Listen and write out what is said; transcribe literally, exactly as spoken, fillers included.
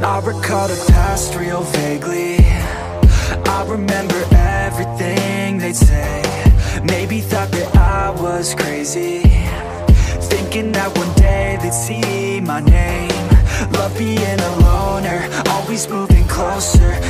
I recall the past real vaguely. I remember everything they'd say. Maybe thought that I was crazy, thinking that one day they'd see my name. Love being a loner, always moving closer.